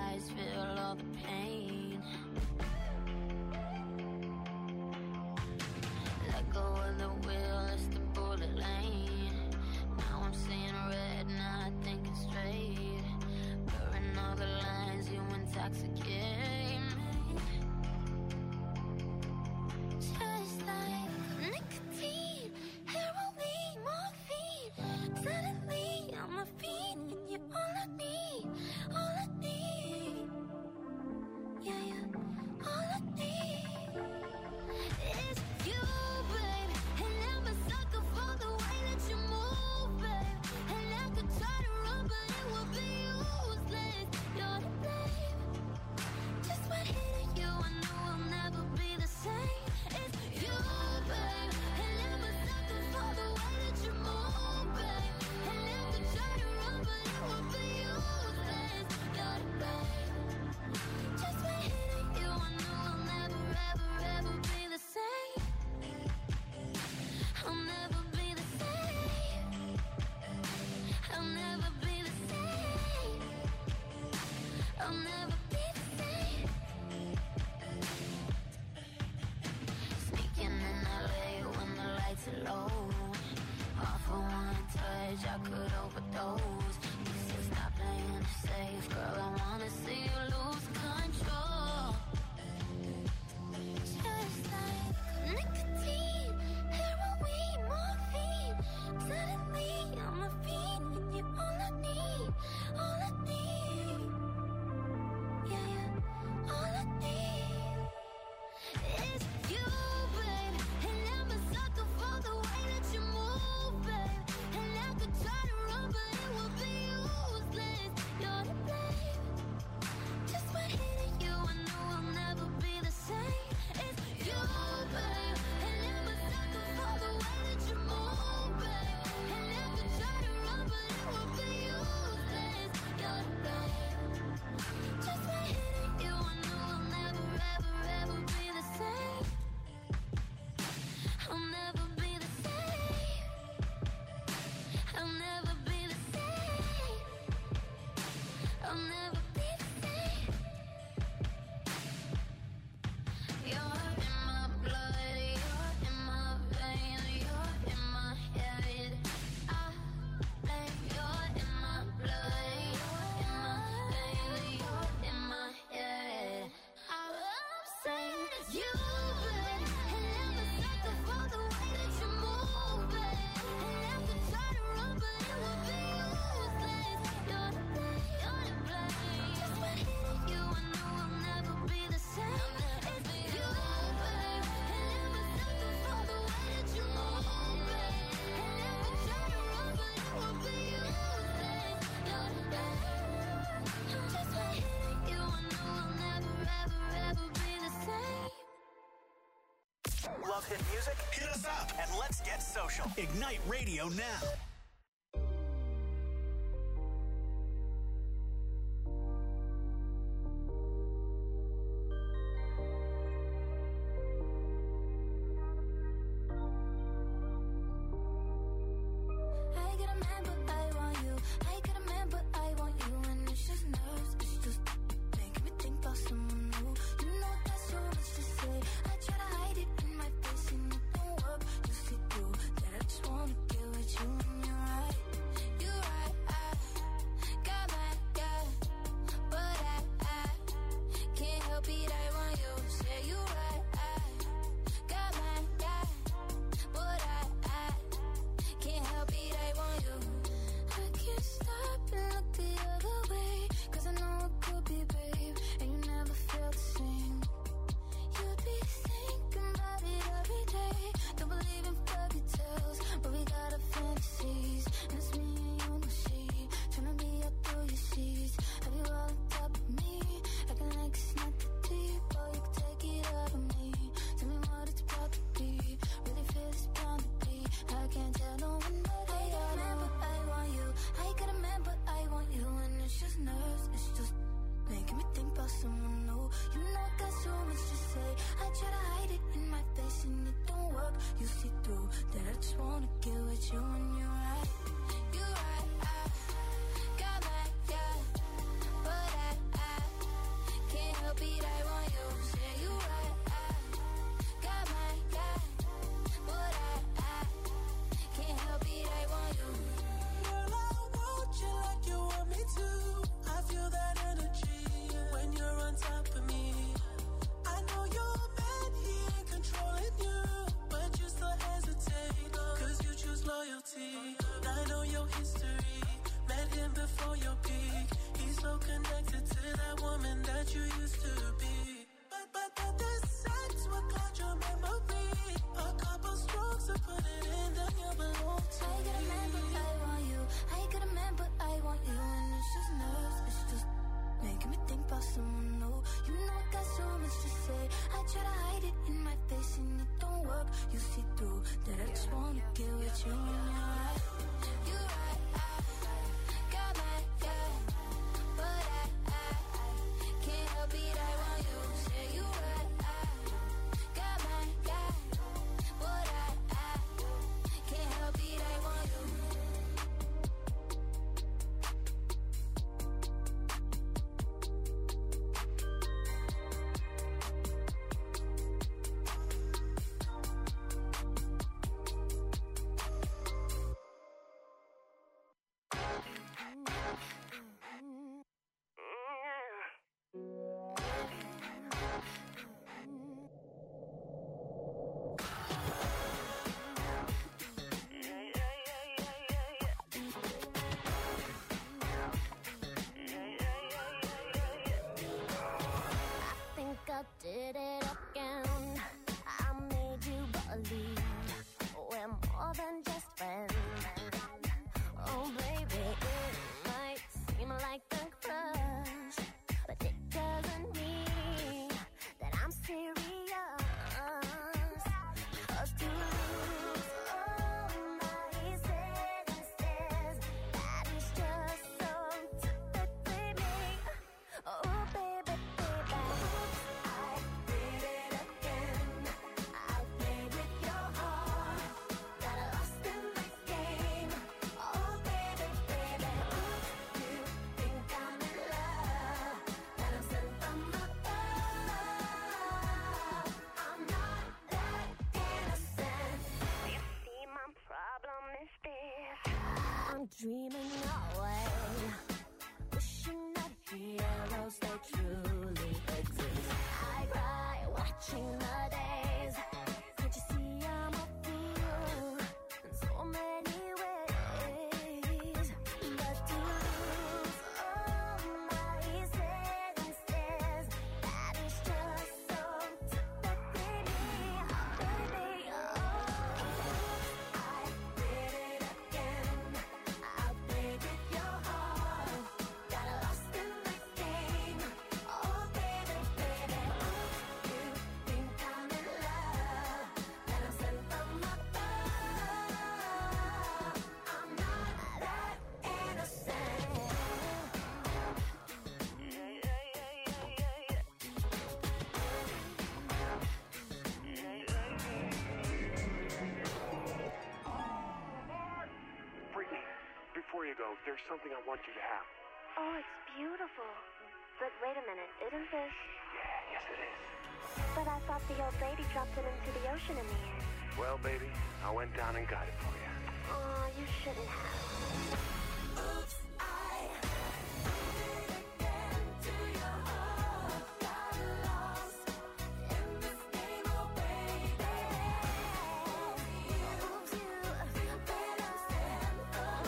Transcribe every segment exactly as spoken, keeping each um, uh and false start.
eyes feel all the pain. Let go of the wheel, it's the bullet lane. Now I'm seeing red, not thinking straight. Blurring all the lines, you intoxicate me. Just like nicotine, heroin, morphine. Suddenly I'm a fiend, and you're all I need, all I need. Yeah, yeah, all I need is you, babe. And I'm a sucker for the way that you move, babe. And I could try to run, but it would be useless. You're to blame. Just by hitting you, I know I'll never be the same. It's you, babe. And I'm a sucker for the way that you move, babe. And I could try to run, but it would be useless. You're to blame. Just by hitting you, I know I'll never, ever, ever be the same. I'll never be the same. I'll never be the same. I'll never be the same. Sneaking in L A when the lights are low. All for one touch, I could overdose. You said stop playing it safe, girl. I wanna see you lose control. Just like nicotine, heroin, morphine. Suddenly I'm a fiend, and you're all I need, all I need. Yeah, yeah, all I need is you, babe. And I'm a sucker for the way that you move, babe. And I could try to run, but it would be useless. You're to blame. Just by hitting you, I know I'll never be the same. It's you, babe. And I'm a sucker for the way that you move, babe. And I could try to run, but it would be useless. You're to blame. Just by hitting you, I know I'll never, ever, ever be the same. I'll never be the same. I'll never be the same. I'll never be the same. You're in my blood, you're in my veins, you're in my head. I blame you're in my blood, you're in my veins, you're in my head. I'm saying you, babe, and I'm a sucker for the way that you move, babe. And I could try to run, but it would be useless. You're to blame, you're to blame. Just by hitting you, I know I'll never be the same. It's you, babe, and I'm a sucker for the way that you move, babe. And I could try to run, but it would be useless. You're to blame. Just by hitting you, I know I'll never, ever, ever be the same. Love hit music? Hit us up and let's get social. Ignite Radio now. I get a man, but I want you. I get a man, but I want you. And it's just nerves, it's just making me think about someone new. You know that's so much to say. I try to hide it in my face and it don't work. You see through that I just wanna get with you and you're right. You're right, I got my guy, but I, I can't help it, I want you. Say you're right, I got my guy, but I, I can't help it, I want you. I can't stop and look the other way, 'cause I know it could be, babe, and you never feel the same. You'd be thinking about it every day. Don't believe in fairy tales, but we got our fantasies. And it's me and you in the sheet, tryna be up through your sheets. Have you all on top of me, acting like it's not that deep? Oh, you can take it out of me. Tell me what it's about to be. Really feel it's bound to be. I can't tell no one but I got a man, but I want you. I got a man, but I want you. And it's just nerves, it's just making me think about someone new. You know I got so much to say. I try to hide it in my face and it don't work. You see through that I just wanna get with you and you're right. You're right, I got my guy, but I, I through, that I just wanna get with you when you're right. You right, I got my, yeah, but I, I, I can't help it, I want you. Say you right, I got my, yeah, but I, I can't help it, I want you. Did it again. I made you believe we're more than just friends. Oh baby, it might seem like a crush, but it doesn't mean that I'm serious. 'Cause to lose all my senses, that is just so typically me. Oh baby, baby, I did it again. I played with your heart, got lost in the game. Oh baby, baby, you think I'm in love, that I'm sent from above. I'm not that innocent. You see, my problem is this: I'm dreaming away, wishing that heroes they truly exist. I cry watching the days. Can't you see I'm a fool in so many ways? But to lose all my senses, that is just so typically me, baby. Oh, I did it again. I played with your heart, got lost in the game. Oh baby, baby, you think I'm in love, that I'm sent from above. I'm not that innocent. Brittany, before you go, there's something I want you to have. Oh, it's beautiful. But wait a minute, isn't this? Yeah, yes it is. But I thought the old lady dropped it into the ocean in the end. Well, baby, I went down and got it for you. Oh, you shouldn't have. Oops, I did it again to your heart. Got lost in this game, oh baby. Oops, you better stand for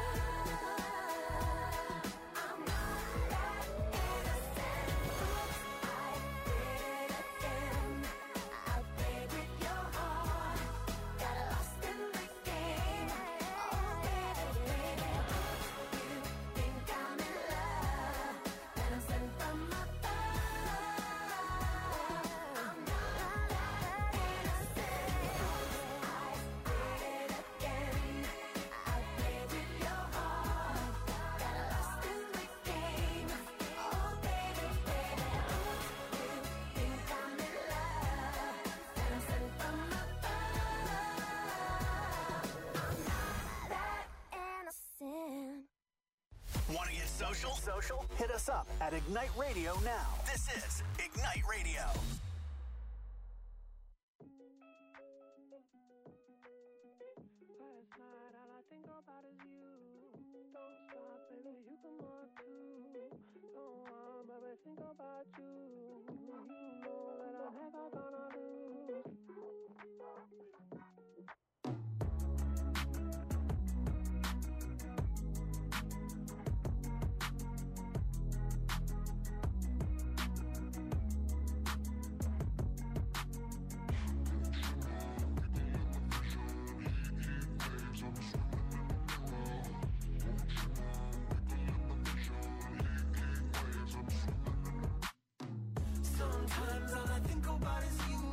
love. I'm not that innocent. Oops, I did it again. I played with your heart, got lost in the game. Oh baby, baby, you think I'm in love, that I'm sent from above. I'm not that innocent. I did it again. I played with your heart, got lost in the game. Oh baby, baby, you think I'm in love, that I'm sent from above. I'm not that innocent. Want to get social? Social? Hit us up at Ignite Radio now. This is Ignite Radio. Last night, all I think about is you. Don't stop, baby, you can walk too. Don't want, baby, think about you. You know that I'm never gonna lose. Sometimes all I think about is you.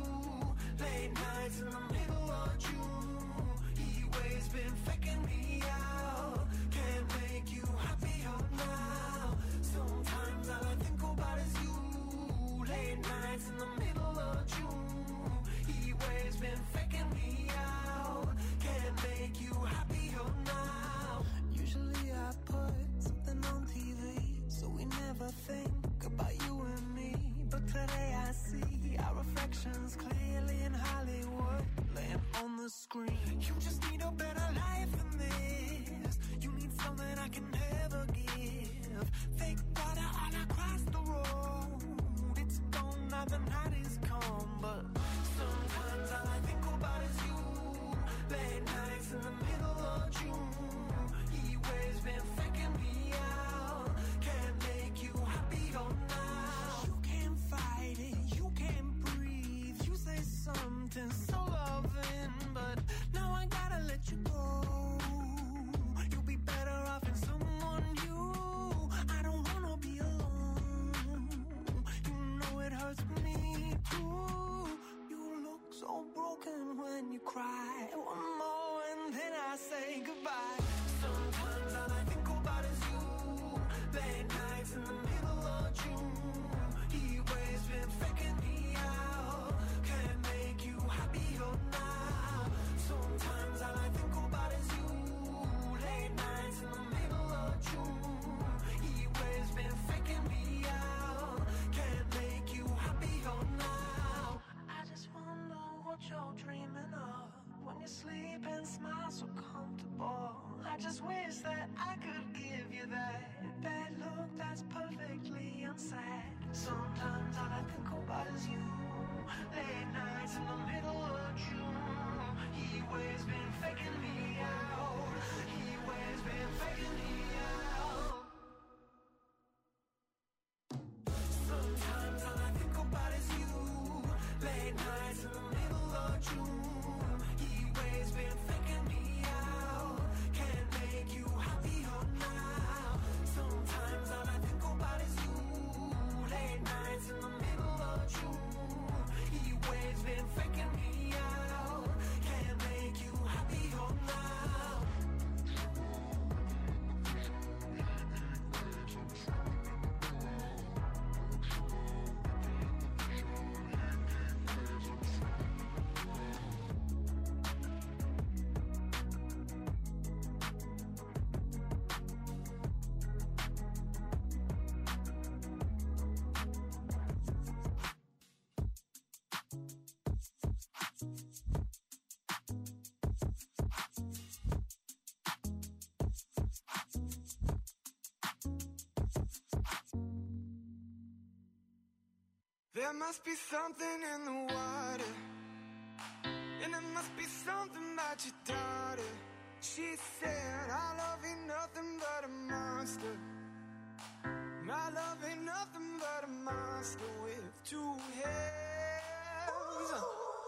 you cry. One more and then I say goodbye. Sometimes all I think about is you. Late nights in the middle of June. He always been faking me out. Can't make you happier now. Sometimes all I think about is you. Late nights in the middle of June. He always been faking me out. Can't make you happier now. I just wonder what you're dreaming of when you sleep and smile so comfortable. I just wish that I could give you that that look that's perfectly unsaid. Sometimes all I think about is you. Late nights in the middle of June. He always been faking me out. He always been faking me out. Sometimes all I think about is you. Late nights in the middle of June. He always been faking me out. Can't make you happier now. Sometimes all I think about is you. Late nights in the middle of June. He always been faking me out. Can't make you happier now. There must be something in the water, and there must be something about your daughter. She said, our love ain't nothing but a monster. My love ain't nothing but a monster with two heads.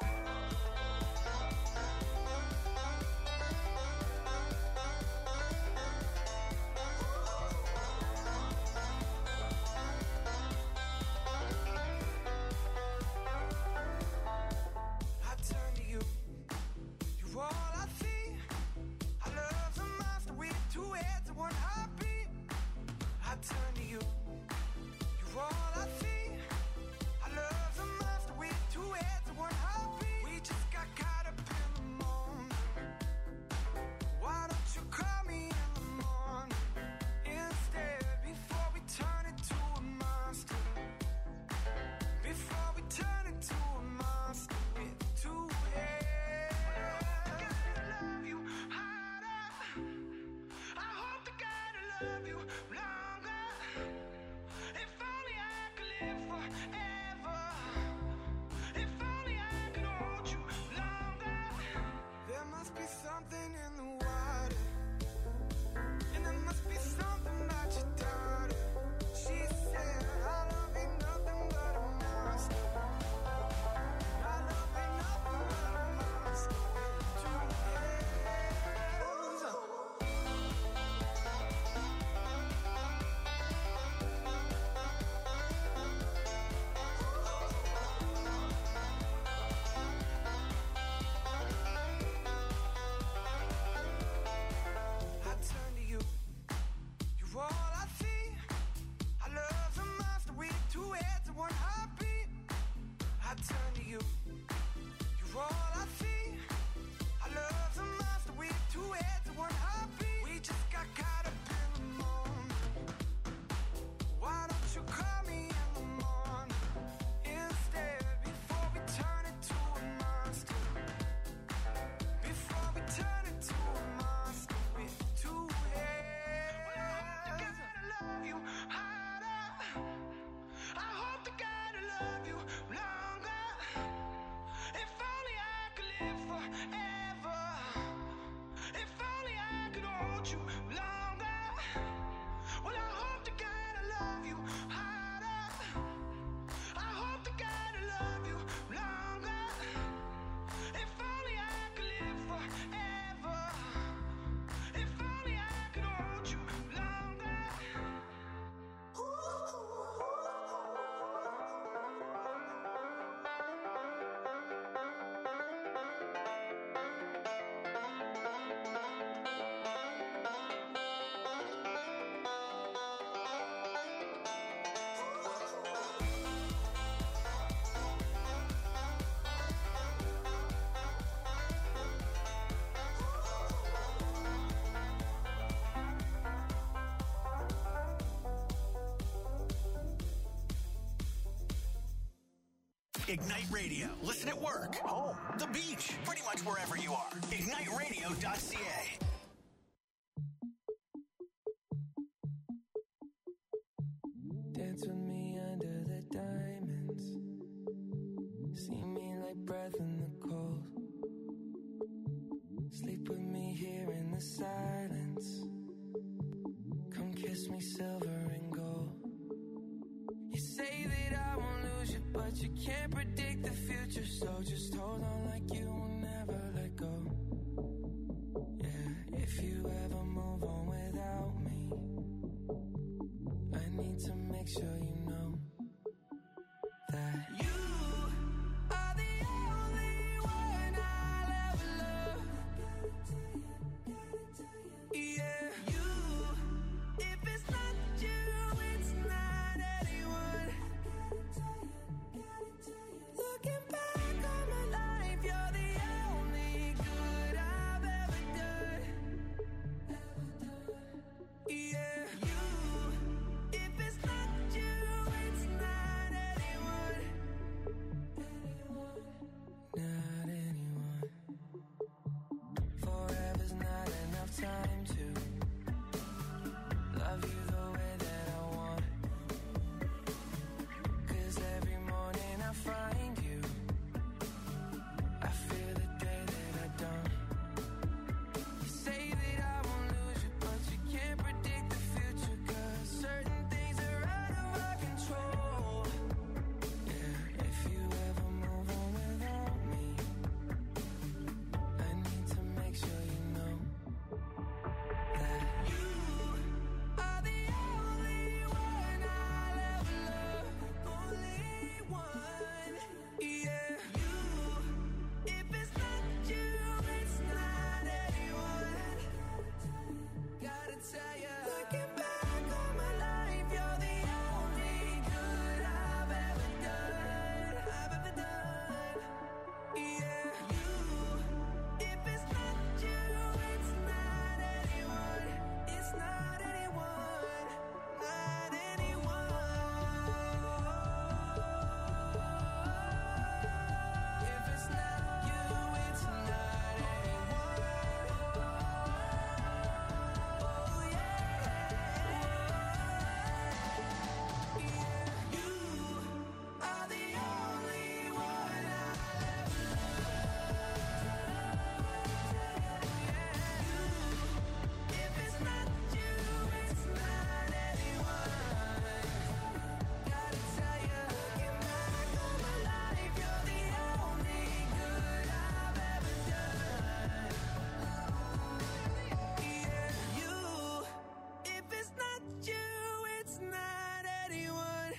Turn to you, you're all I see. I love the monster with two heads and one heartbeat. We just got caught up in the moment. Why don't you call me in the morning instead, before we turn into a monster? Before we turn into a monster with two heads. I gotta love you harder. I hope to God I love you longer. If only I could live forever. If only I could hold you longer. There must be something in the water, and there must be something about your daughter. She said, our love ain't nothing but a monster. Our love ain't nothing but a monster with two heads. Ignite Radio. Listen at work, home, the beach, pretty much wherever you are. ignite radio dot c a. Dance with me under the diamonds. See me like breath in the cold. Sleep with me here in the silence. Come kiss me silver and gold. You say that I won't lose you, but you can't predict the future. So just hold on like you will never let go. Yeah, if you ever move on without me, I need to make sure you know that you are the only one I'll ever love. Yeah, you. If it's not you, it's not anyone. Looking back on my life, you're the only good I've ever done. Yeah, you. If it's not you, it's not anyone. Not anyone. Forever's not enough time to love you the way that I want. 'Cause every morning I find you, I feel the day that I don't. You say that I won't lose you, but you can't predict the future. 'Cause certain things are out of our control. Yeah, if you ever move on without me, I need to make sure you know that you are the only one I'll ever love. Only one. Yeah, you. If it's not you, it's not anyone. Gotta tell ya. Looking back on my life, you're the only good I've ever done. I've ever done. Yeah, you. If it's not you, it's not anyone. It's not anyone. Not anyone. If it's not you, it's not anyone. Oh yeah. Yeah, you are the only one I'll ever love. If it's not you, it's not anyone. Gotta tell ya, looking back on my life, you're the only good I've ever done. Yeah, you. If it's not you, it's not anyone.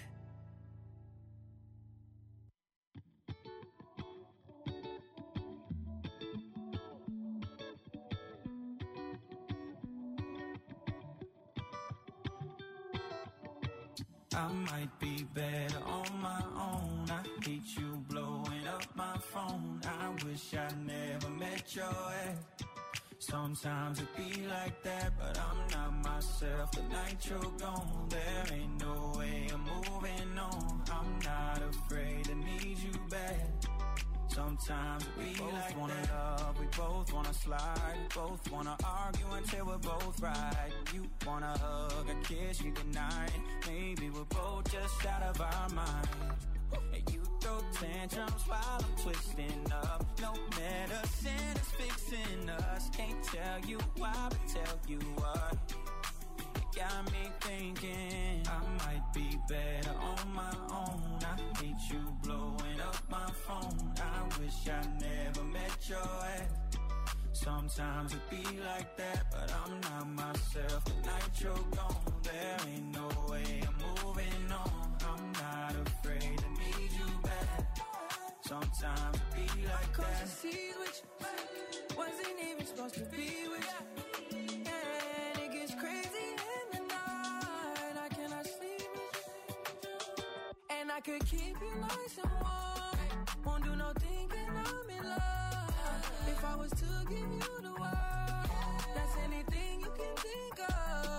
I might be better on my own. I hate you blowing up my phone. I wish I never met your ex. Sometimes it be like that, but I'm not myself. The night you're gone, there ain't no way I'm moving on. I'm not afraid to need you back. Sometimes we both like wanna that. Love, we both wanna slide, we both wanna argue until we're both right. You wanna hug, a kiss you goodnight. Maybe we're both just out of our minds. And you throw tantrums while I'm twisting up. No medicine is fixing us. Can't tell you why, but tell you what. It got me thinking I might be better on my own. I hate you blowing up my phone. I wish I never met your ex. Sometimes it be like that, but I'm not myself. The night you're gone, there ain't no way I'm moving on. I'm not afraid to need you back. Sometimes it be like Cause that. you see with you, wasn't even supposed to be with you. And it gets crazy in the night. I cannot sleep with you. And I could keep you nice and warm. Won't do no thinking I'm in love. If I was to give you the world, that's anything you can think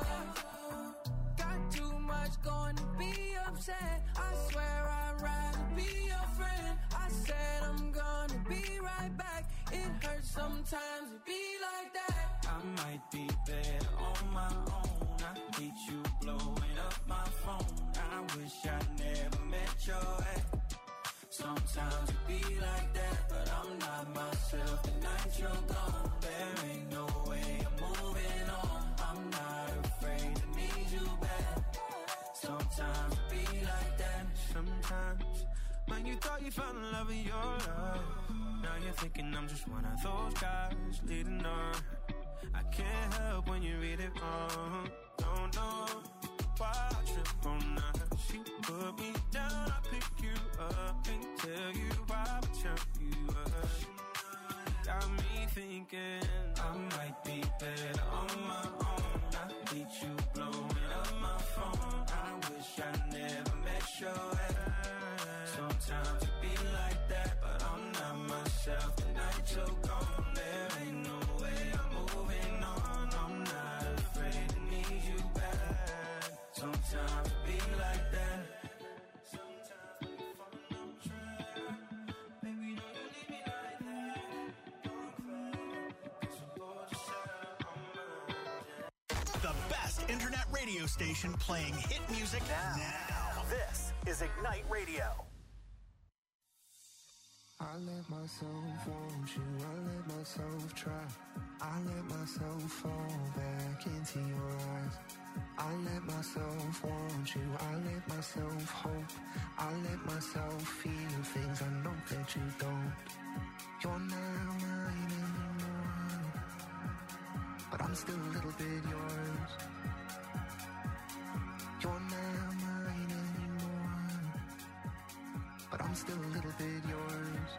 of. Got too much going to be upset. I swear I'd rather be your friend. I said I'm gonna be right back. It hurts sometimes to be like that. I might be better on my own. I hate you blowing up my phone. I wish I never met your ex. Sometimes it be like that, but I'm not myself the night you're gone. There ain't no way I'm moving on. I'm not afraid to need you back. Sometimes it be like that. Sometimes when you thought you found the love of your life, now you're thinking I'm just one of those guys leading on. I can't help when you read it wrong. Don't know why I trip on that. She put me down, I pick you up. Can't tell you why, but tell you up. Got me thinking I might be better on my own. I hate you blowing up my phone. I wish I never met your ex. Sometimes it be like that, but I'm not myself the night you're gone. There ain't no way I'm moving on. I'm not afraid to need you back. Sometimes it be like that. Sometimes we fall on track. Baby, don't you leave me like that. Don't cry, 'cause I'm bored yourself on my. The best internet radio station playing hit music now. now. This is Ignite Radio. I let myself want you, I let myself try. I let myself fall back into your eyes. I let myself want you, I let myself hope. I let myself feel things I know that you don't. You're not mine anymore, but I'm still a little bit yours. You're not mine anymore, but I'm still a little bit yours.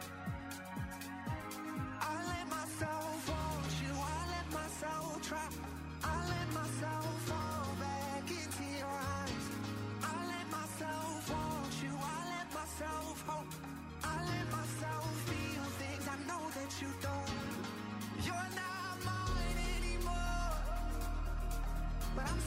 I let myself want you, I let myself try. I let myself fall back into your eyes. I let myself want you, I let myself hope. I let myself feel things I know that you don't. You're not mine anymore, but I'm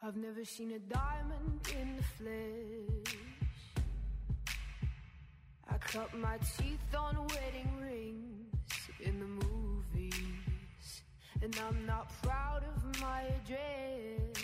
I've never seen a diamond in the flesh. I cut my teeth on wedding rings in the movies, and I'm not proud of my address.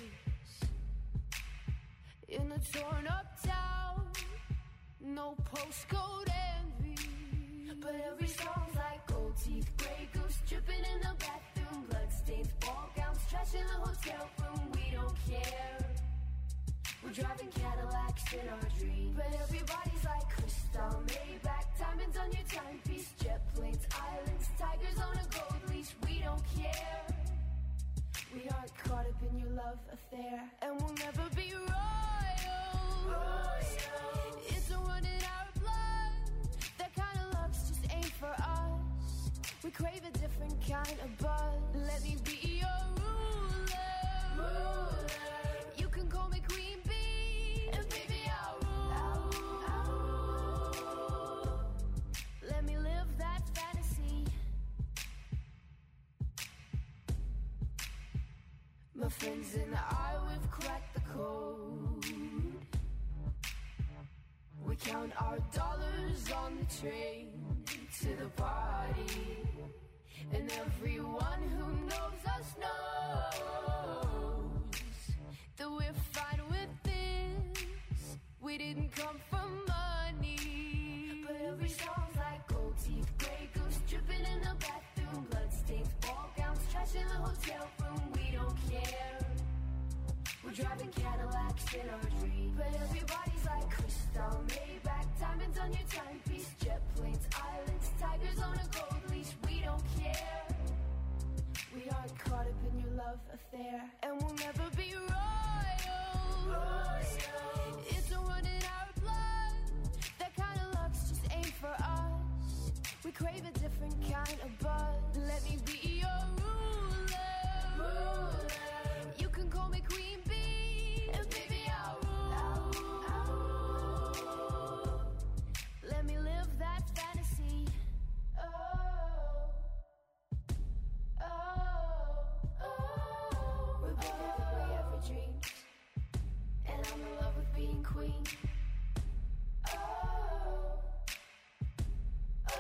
In a torn up town, no postcode envy, but every song's like gold teeth, grey goose dripping in the bathroom, bloodstains, ball gowns, trash in the hotel room. We don't care. We're driving Cadillacs in our dreams, but everybody's like crystal, Maybach, diamonds on your timepiece, jet planes, islands, tigers on a gold leash. We don't care. We aren't caught up in your love affair, and we'll never be royals. Royal. It's a run in our blood. That kind of luck's just ain't for us. We crave a different kind of buzz. Let me be your ruler. Ruler. You can call me Queen Bee, and baby I'll rule. I'll rule. Let me live that fantasy. My friends and I, we've cracked the code. We count our dollars on the train to the party, and everyone who knows us knows that we're fine with this. We didn't come for money, but every song's like gold teeth, grey goose dripping in the bathroom, bloodstains, ball gowns, trash in the hotel room. We don't care. We're driving Cadillacs in our dreams, but everybody's like crystal, Maybach, diamonds on your timepiece, jet planes, islands, tigers on a gold leash. We don't care. We aren't caught up in your love affair, and we'll never be royals. Royal. It's a run in our blood. That kind of luck's just ain't for us. We crave a different kind of buzz. Let me be your ruler. Ruler. You can call me Queen Bee, and baby I'll rule. I'll rule. I'll rule. Let me live that fantasy. Oh, oh, oh. We're both everything we ever dreamed, and I'm in love with being queen. Oh, oh,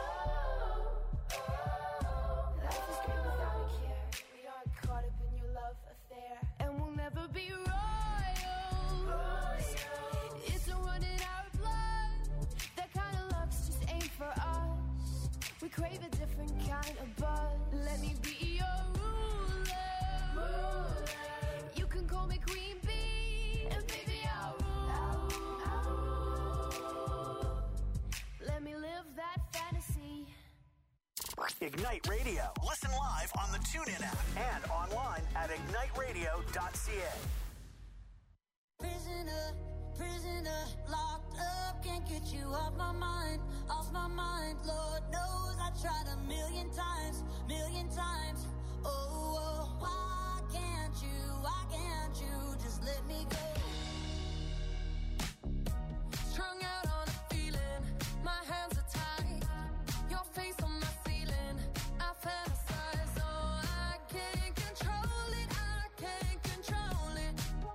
oh. Life is great without a care. We aren't caught up in your love affair, and we'll never be royals. Royal. It's a run in our blood. That kind of luck's just ain't for us. We crave a different kind of buzz. Let me be your ruler. Ruler. You can call me Queen Bee, and baby I'll rule. I'll rule. Let me live that fantasy. Ignite Radio. Listen live on the TuneIn app and online at ignite radio dot c a. Prisoner, prisoner, locked up, can't get you off my mind, off my mind. Lord knows I tried a million times, million times. Oh, oh, why can't you, why can't you just let me go? Strung out on a feeling, my hands are tied, your face on my ceiling, I fantasize, oh, I can't control it, I can't control it.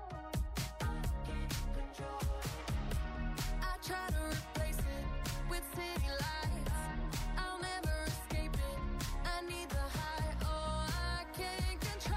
I try to replace it with city lights, I'll never escape it, I need the high, oh, I can't control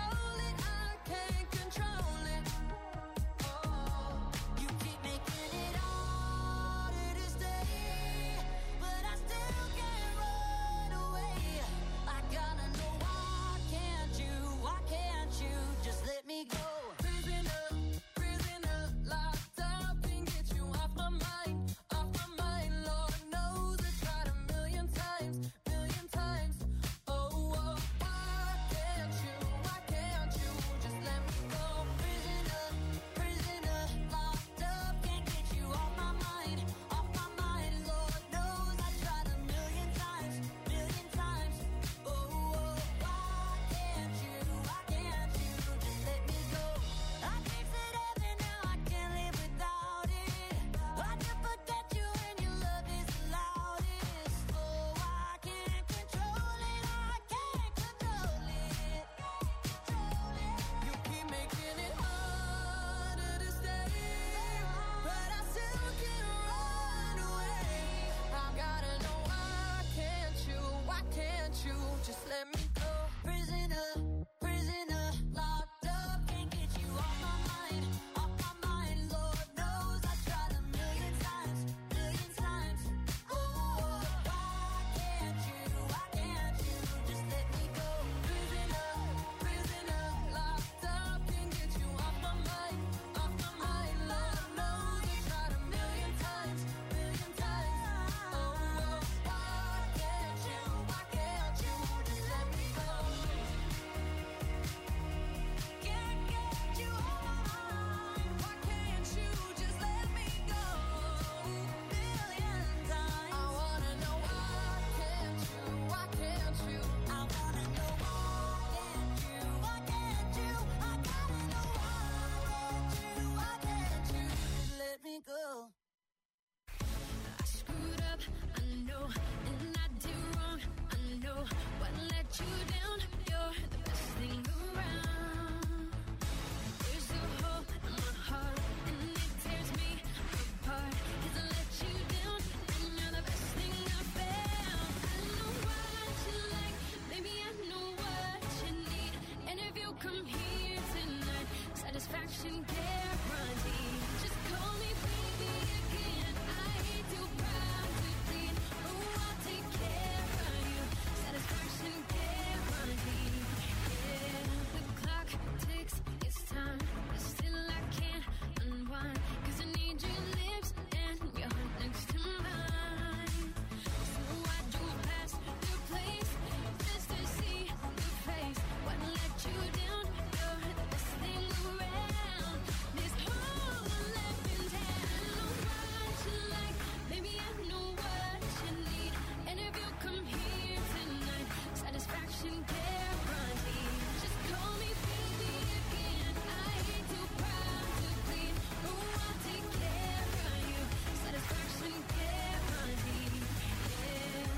come here tonight, satisfaction guaranteed. Just call me baby again. I ain't too proud to plead. Oh, I'll take care of you. Satisfaction guaranteed. Yeah, the clock ticks. It's time, but still I can't unwind. 'Cause I need your lips and your heart next to mine. So I drove past your place just to see your face. What let you down? You're the best thing around. This whole life in town. I know what you like, baby, I know what you need. And if you come here tonight, satisfaction guaranteed. Just call me baby again. I ain't too proud to plead. Oh, I'll take care of you. Satisfaction guaranteed. Yeah.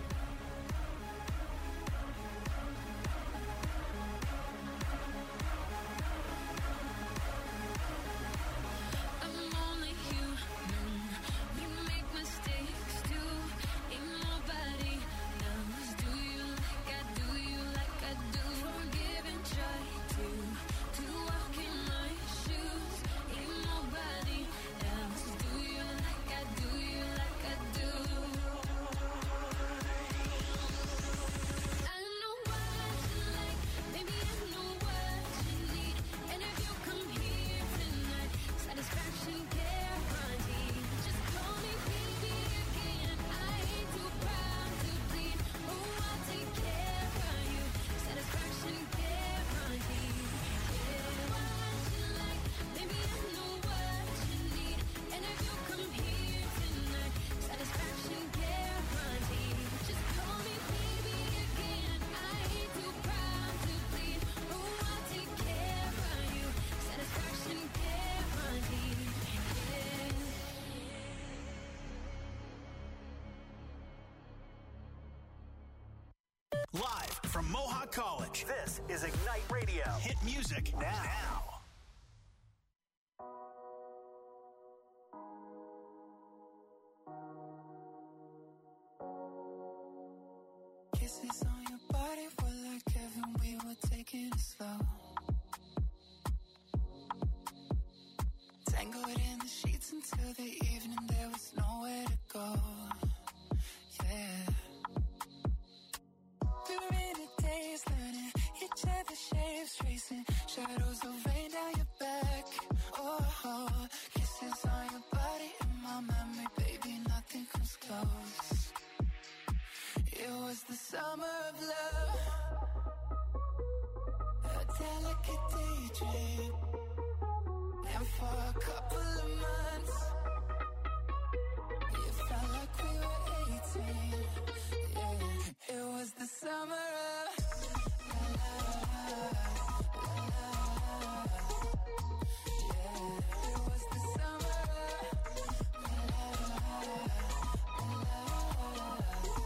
I'm only human. We make mistakes too. Ain't nobody knows. Do you like I do you like I do? Forgive and try to to walk in my shoes. Ain't nobody else. Do you like I do you like I do? I know what you like, baby, I know what you need. And if you come here tonight, satisfaction guaranteed. Just call me baby again. I ain't too proud to plead. Oh, I'll take care of you. Satisfaction guaranteed. Yeah, what you like, baby, I know what you need. And if you come here tonight, satisfaction guaranteed. Just call me baby again. I ain't too proud to plead. Oh, I'll take care of you. Satisfaction guaranteed. Yeah. Live from Mohawk College, this is Ignite Radio. Hit music now. Kisses on your body were like heaven, we were taking it slow. Tangled in the sheets until the evening, there was nowhere to go. Yeah. We were in a daze, learning each other's shapes, tracing shadows of rain down your back. Oh, kisses on your body in my memory, baby, nothing comes close. It was the summer of love, a delicate daydream. And for a couple of months, it felt like we were eighteen. Yeah, it was the summer of la la la la la. Yeah, it was the summer of la la la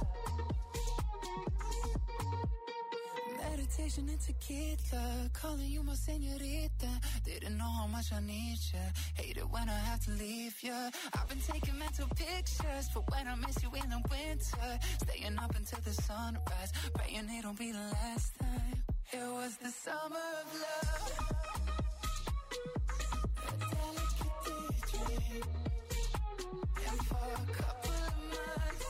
la. Meditation and tequila, calling you my señorita. Didn't know how much I need ya. Hate it when I have to leave ya. I've been taking mental pictures for when I miss you in the winter. Staying up until the sunrise, praying it don't be the last time. It was the summer of love, a delicate daydream. And for a couple of months,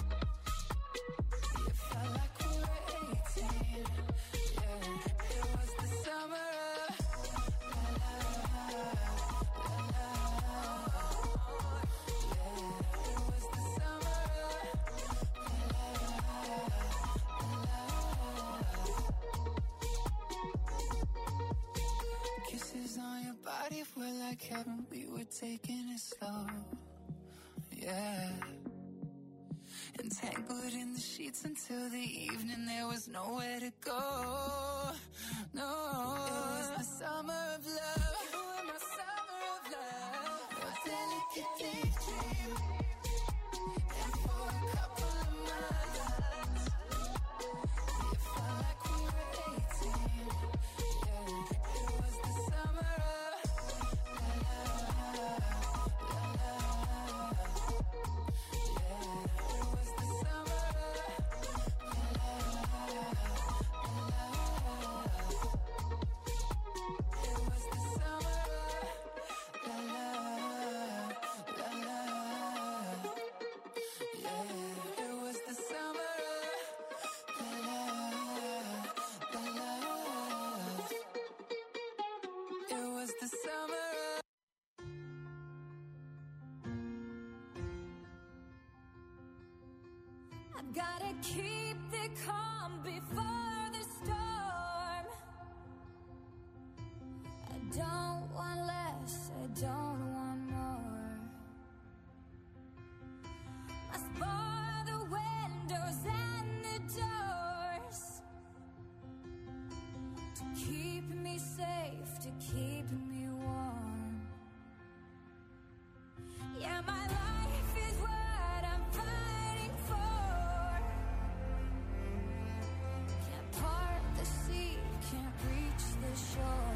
it felt like we were eighteen. Yeah, it was the summer of la la la la la. Yeah, it was the summer of la la la. Kisses on your body were like heaven, we were taking it slow. Yeah. Entangled in the sheets until the evening, there was nowhere to go. No, it was the summer of love. You were my summer of love, a delicate daydream. And for a couple of months, it felt like we were eighteen. Yeah, it was the summer of la la la la la. Yeah, it was the summer of la la la la la. I've gotta keep the calm before the storm. I don't want less, I don't want more. Must bar the windows and the doors to keep me safe, to keep me warm. Yeah, my life is what I'm fighting for. Can't part the sea, can't reach the shore.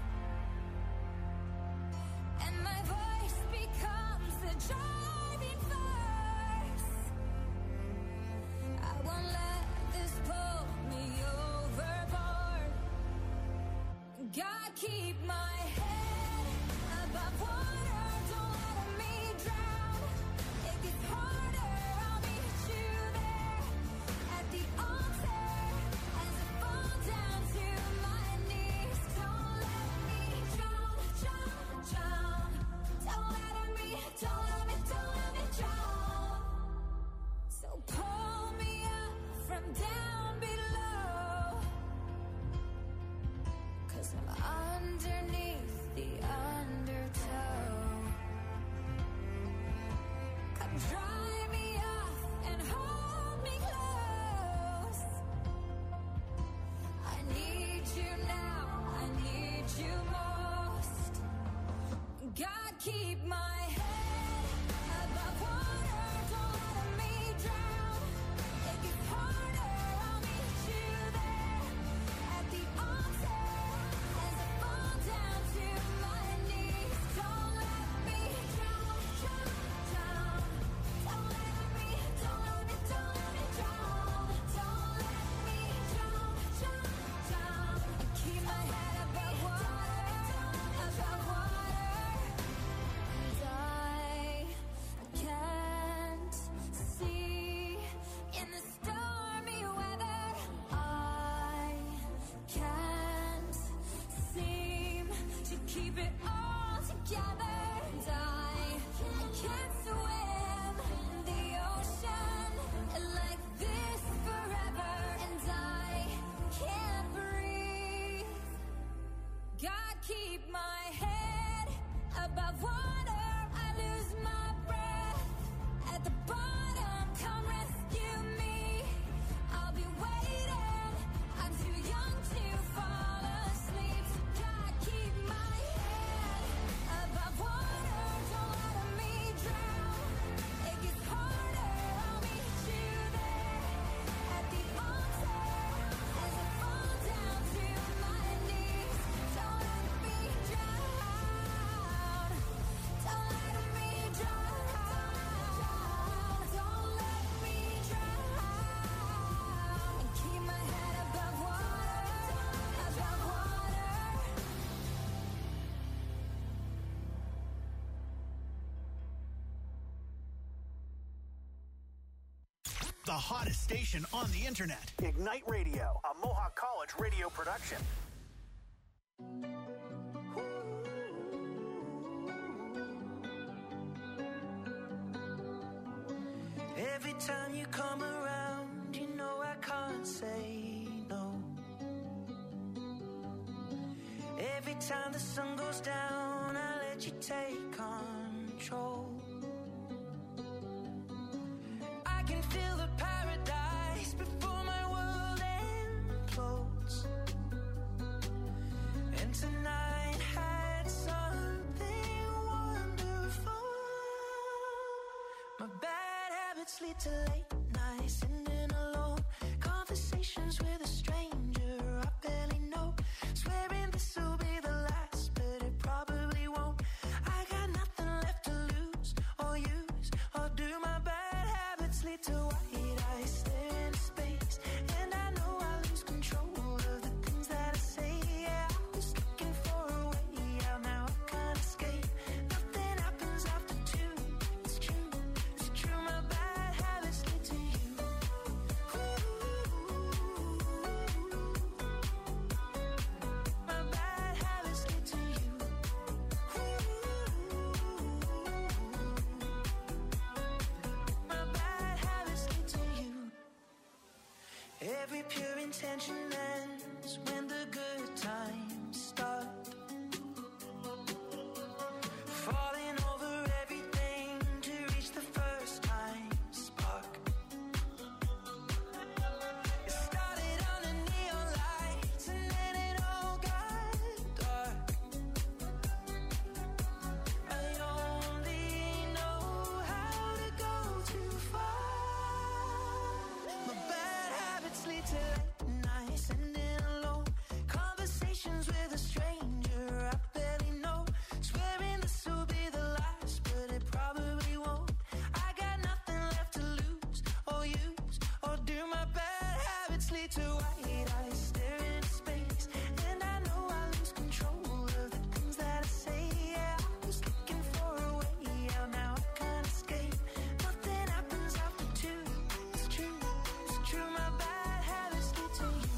And my voice becomes the driving force. I won't let this pull me overboard. God, keep my head above water, don't let me drown. It gets harder, I'll meet you there at the altar as I fall down to my knees. Don't let me drown, drown, drown. Don't let me, don't let me, don't let me drown. So pull me up from down below, 'cause I'm underneath the undertow. Come dry me off and hold me close. I need you now, I need you most. God, keep my head above water, don't let me drown. It gets harder, I'll meet you there at the altar as I fall down to my knees. Don't let me drown, drown, drown. Don't let me, don't let me, don't let me drown. Don't let me drown, drown, drown. And keep my head above water, above water. And I can't see in the stormy weather. I can't seem to keep it all together. And I, I can't swim in the ocean like this forever. And I can't breathe. God, keep my head above water. I lose my breath at the bottom. Come rescue me. I'll be waiting. I'm too young to fall asleep. So God, keep my head above water. Don't let me drown. It gets harder. I'll meet you there at the altar as I fall down to my knees. Don't let me drown. Don't let me drown. Don't let me drown. And keep my head above water, above water. The hottest station on the internet. Ignite Radio, a Mohawk College radio production. Every time you come around, you know I can't say no. Every time the sun goes down, I let you take control. I can feel the paradise before my world implodes. And tonight had something wonderful. My bad habits lead to late nights, sitting alone. Conversations with a stranger I barely know. Swearing this will be the last, but it probably won't. I got nothing left to lose or use or do. My bad habits lead to white eyes staring into space, and I know I lose control of the things that I say. Yeah, I was looking for a way out, now I can't escape. Nothing happens after two. It's true, it's true. My bad habits lead to you. Ooh. pure intention ends when the good times start. Falling over everything to reach the first time spark. It started under neon lights and then it all got dark. I only know how to go too far. My bad habits lead to late nights and then alone conversations with a stranger I barely know. Swearing this will be the last, but it probably won't. I got nothing left to lose or use or do. My bad habits lead to white eyes staring into space, and I know I lose control of the things that I say. Yeah, I was looking for a way out, now I can't escape. Nothing happens after two. It's true, it's true. My bad habits lead to you.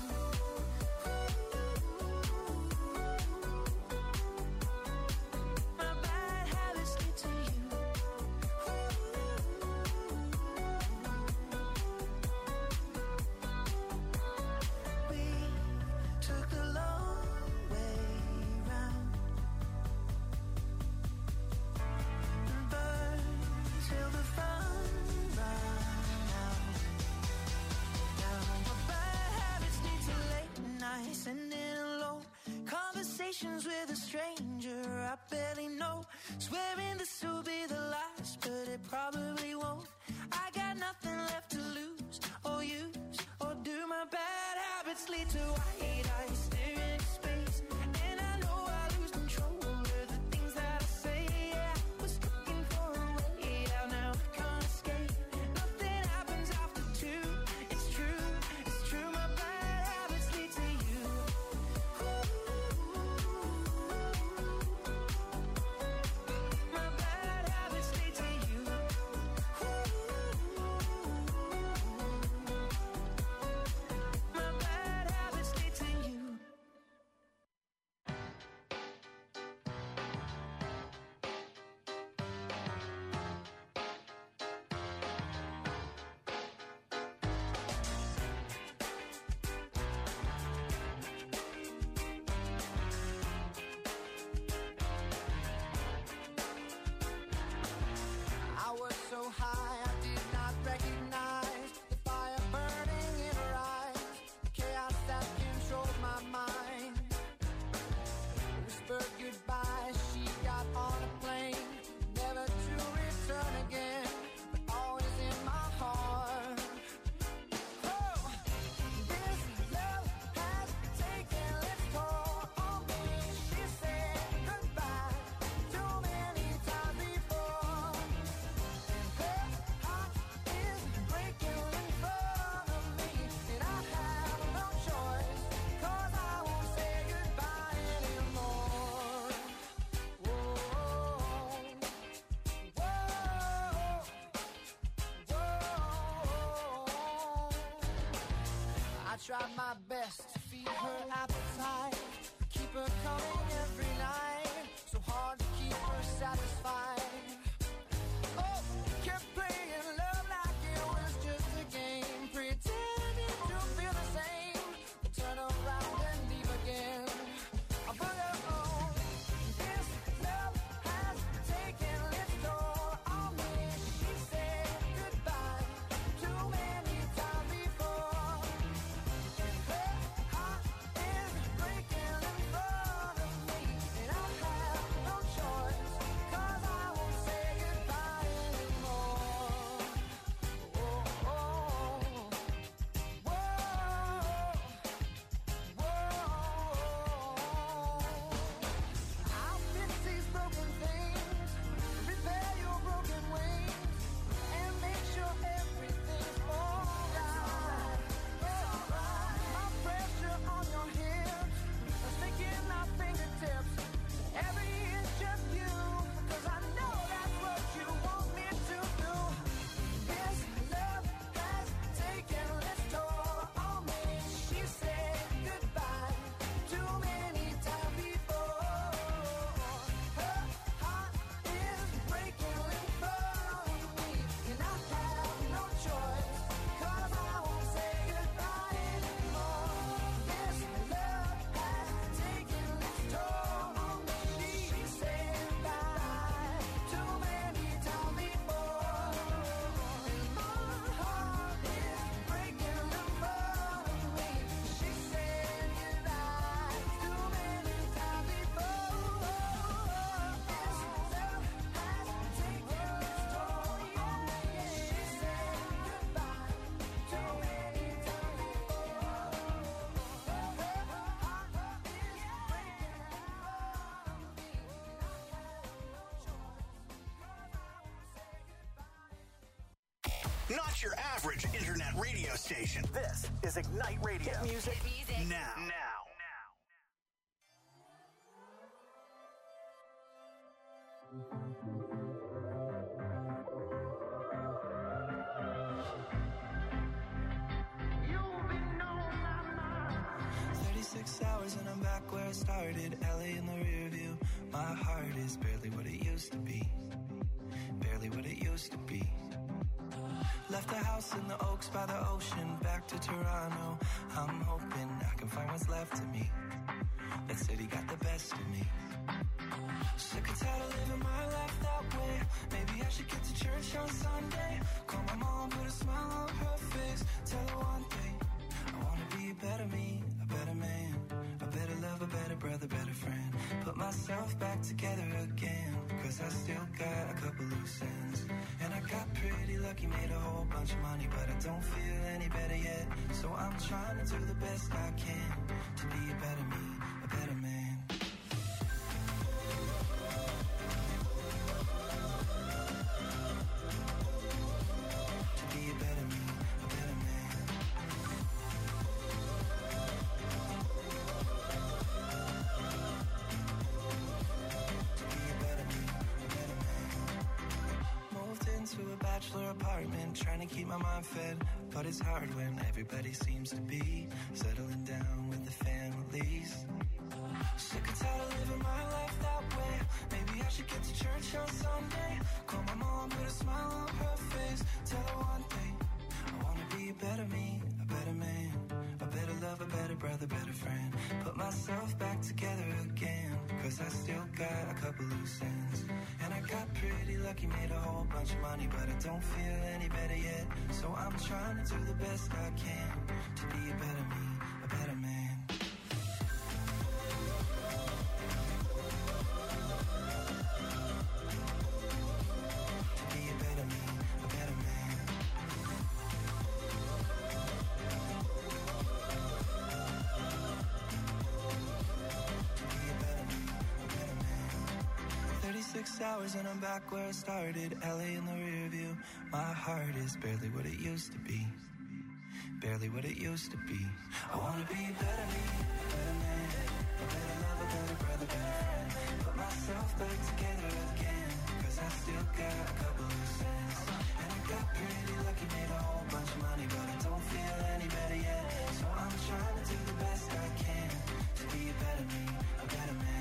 My bad habits lead to you. We took the long way round and burned till the fun ran out. Now my bad habits lead to late nights and in alone conversations with a stranger I barely know. Swearing this will be the last, but it probably won't. I got nothing left to lose or use or do. My bad habits lead to white eyes staring into space, and I know I lose control of the things that I say. Yeah, I was looking for a way out, now I can't escape. Nothing happens after two. It's true, it's true. My bad habits lead to you. My bad habits lead to you. My bad habits lead to you. I was so high I did not recognize the fire burning in her eyes, the chaos that controlled my mind. Whispered goodbye, she got on a plane, never to return again, but always in my heart. Oh, this love has taken its toll on me. She said goodbye too many times before. Her heart is breaking in front of me, and I have no choice, 'cause I won't say goodbye anymore. Whoa, whoa, whoa. I tried my best to feed her appetite, keep her coming every night, so hard to keep her satisfied. Oh, kept playing love like it was just a game, pretending to feel the same, but turn around and leave again. I put her on. This love has taken its toll on me. She said goodbye too many times before, and her heart is breaking in front of Not your average internet radio station. This is Ignite Radio. Hit music, music. now. Now. thirty-six hours and I'm back where I started. L A in the rear view. My heart is barely what it used to be. Barely what it used to be. Left the house in the Oaks by the ocean. Back to Toronto. I'm hoping I can find what's left of me. That city got the best of me. Sick and tired of living my life that way. Maybe I should get to church on Sunday. Call my mom, put a smile on her face. Tell her one thing, I wanna be a better me, a better man, a better lover, better brother, better friend. Put myself back together again, cause I still got a couple loose ends. And I got pretty lucky, made a whole bunch of money, but I don't feel any better yet. So I'm trying to do the best I can to be a better me, a better man. Bachelor apartment, trying to keep my mind fed, but it's hard when everybody seems to be settling down with the families. Sick and tired of living my life that way. Maybe I should get to church on Sunday. Call my mom, put a smile on her face. Tell her one thing, I wanna be a better me, a better man, a better lover, better brother, better friend. Put myself back together again, cause I still got a couple loose ends. And I got pretty lucky, made a whole bunch of money, but I don't feel any better yet. So I'm trying to do the best I can to be a better me, a better man. To be a better me, a better man. To be a better me, a better man. thirty-six hours and I'm back where I started. L A in the rear view. My heart is barely what it used to be. Barely what it used to be. I wanna be a better me, a better man, a better lover, better brother, better friend. Put myself back together again, cause I still got a couple loose ends. And I got pretty lucky, made a whole bunch of money, but I don't feel any better yet. So I'm trying to do the best I can to be a better me, a better man.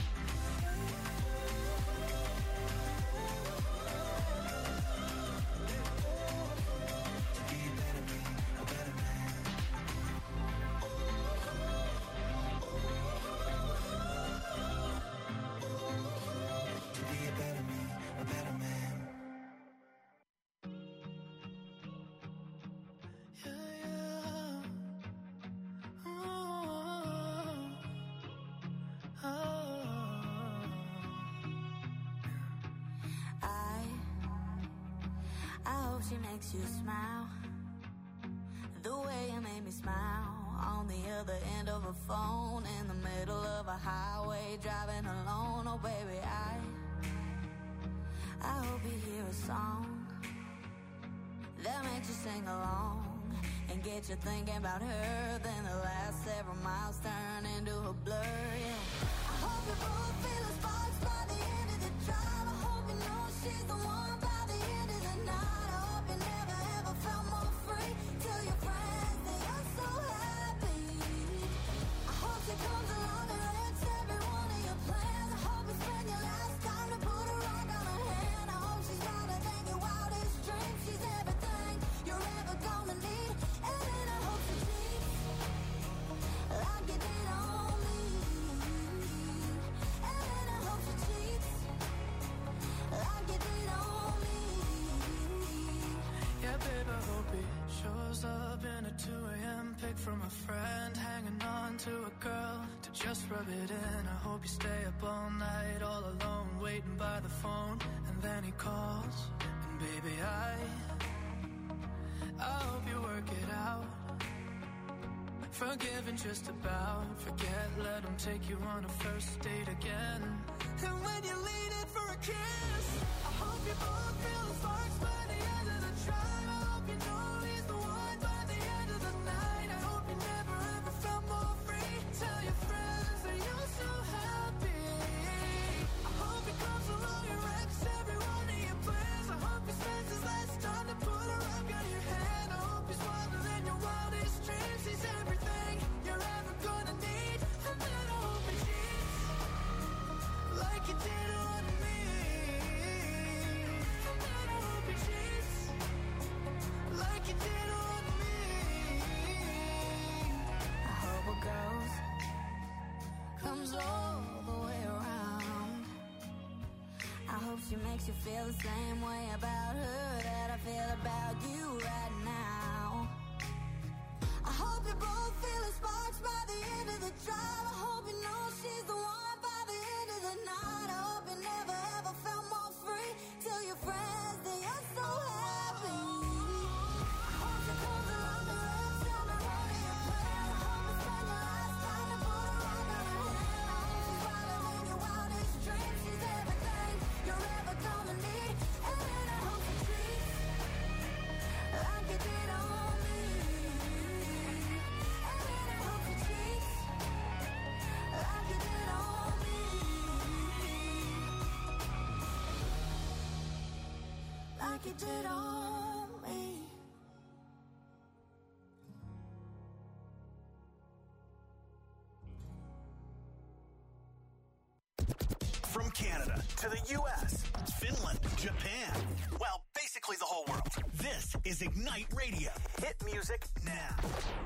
She makes you smile the way you made me smile on the other end of a phone in the middle of a highway driving alone. Oh baby, I I hope you hear a song that makes you sing along and get you thinking about her. Then the last several miles turn into a blur. Yeah, I hope you both feel the sparks by the end of the drive. I hope you know she's the one by the end of the night. You never ever felt more free. Tell your friends that you're so happy. I hope she comes along and wrecks every one of your plans. I hope you spend your last time to put a rock on her hand. I hope she's louder than your wildest dreams. She's everything you're ever gonna need. And then I hope she cheats like you did on me. And then I hope she cheats like you did on me. Yeah, babe, I hope he shows up in a two a.m. pic from a friend, hanging on to a girl to just rub it in. I hope you stay up all night, all alone, waiting by the phone, and then he calls. And baby, I, I hope you work it out. Forgiving just about, forget, let him take you on a first date again. And when you lean in for a kiss, I hope you both feel the sparks by the end of the drive. I hope hope you know he's the one by the end of the night. I hope you never ever felt more free. Tell your friends that you're so happy. I hope he comes along and wrecks every one of your plans. I hope he spends his last time to put a rug on your hand. I hope he's wilder than your wildest dreams. He's everything you're ever gonna need. And then I hope he cheats like you did on me. And then I hope he cheats like you did on me. I hope a ghost comes all the way around. I hope she makes you feel the same way about her that I feel about you right now. I hope you both feel the sparks by the end of the drive. I hope you know she's the one by the end of the night. I hope you never ever felt more free. Tell your friends that you're so happy. I hope she comes along and wrecks every one of your plans. I hope you spend your last time to put a rug on her hand. I hope she's wilder than your wildest dreams. She's everything you're ever gonna need. And then I hope she treats like you did on me. And then I hope she treats like you did on me. Like you did on me. From Canada to the U S, Finland, Japan. Well, basically the whole world. This is Ignite Radio. Hit music now.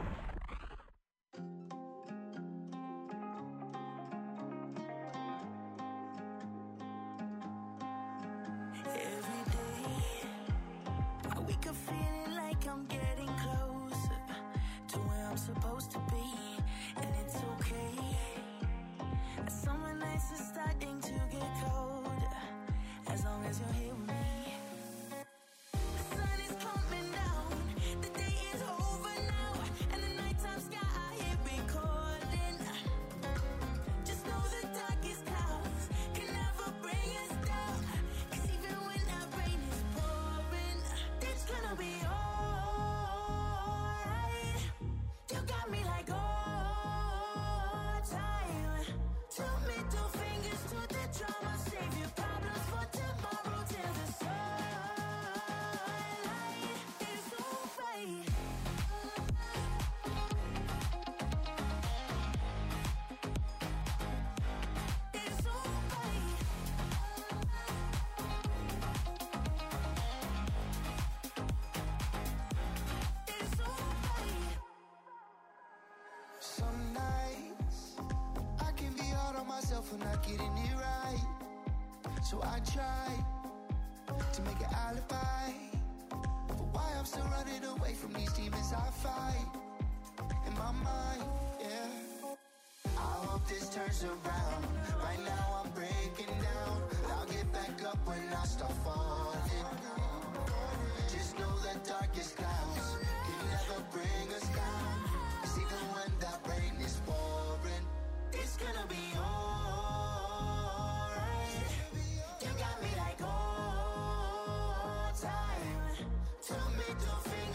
Every day, I wake up feeling like I'm getting closer to where I'm supposed to be, and it's okay. Summer nights are starting to get colder, as long as you're here with me. The sun is coming down, the day is over now, and the nighttime sky here recording. Just know the darkest clouds can never bring us down, 'cause even when that rain is pouring, it's gonna be alright. You got me like all time. Two middle fingers to the drama, save your problems for tomorrow till the sunlight is alright. It's alright. It's alright. Some nights I can be hard on myself for not getting it right. So I try to make an alibi for why I'm still running away from these demons I fight in my mind, yeah. I hope this turns around. Right now I'm breaking down, but I'll get back up when I start falling. Just know the darkest clouds can never bring us down, 'cause even when that rain is pouring, It's gonna be alright. You got me like all time. Two middle fingers